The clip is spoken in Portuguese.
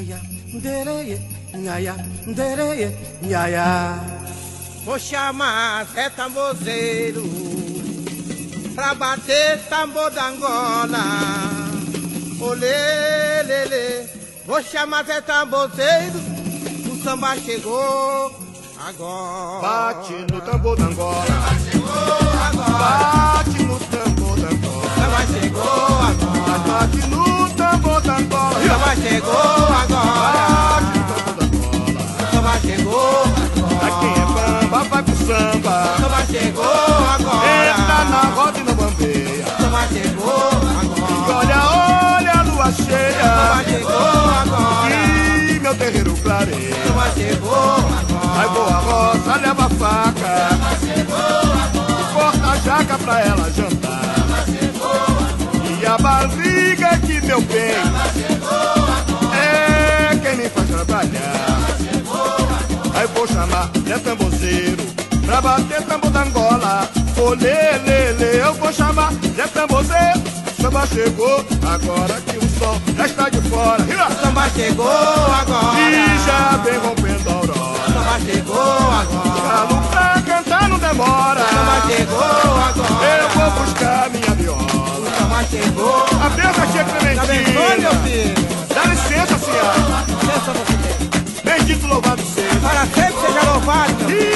nhaia, dereye, nhaia, dereye, nhaia. Vou chamar Zé Tambozeiro pra bater tambor da Angola. Olê, lê, lê. Vou chamar Zé Tambozeiro, o samba chegou agora. Bate no tambor da Angola. O samba chegou agora. Bate no tambor da Angola. O samba chegou agora. Bate no tambor da Angola. O samba chegou agora. Bate no tambor da Angola. O samba chegou agora. A quem é bamba vai pro samba. O samba chegou agora. Entra na roda e não bambeia. O samba chegou agora. E olha, olha a lua cheia. O samba chegou agora. E meu terreiro clareia. O samba chegou agora. Aí boa roça, leva a faca. O samba chegou agora. Corta a jaca pra ela jantar. O samba chegou agora. E a barriga que meu bem O samba chegou agora. é quem me faz trabalhar. O samba chegou agora. Aí vou chamar Zé Tambozeiro pra bater tambor da Angola. Olê, lê, lê, eu vou chamar Zé Tambozeiro. O samba chegou agora que o sol já está de fora. O samba chegou agora. E já vem rompendo a O aurora. samba chegou agora. Galo pra cantar não demora. O samba chegou agora. Eu vou buscar minha O viola. samba chegou. A benção, tia Tá abençoe, meu Clementina. filho. Dá licença, senhora. Licença você tem. Bendito louvado seja. Para sempre seja louvado, meu filho.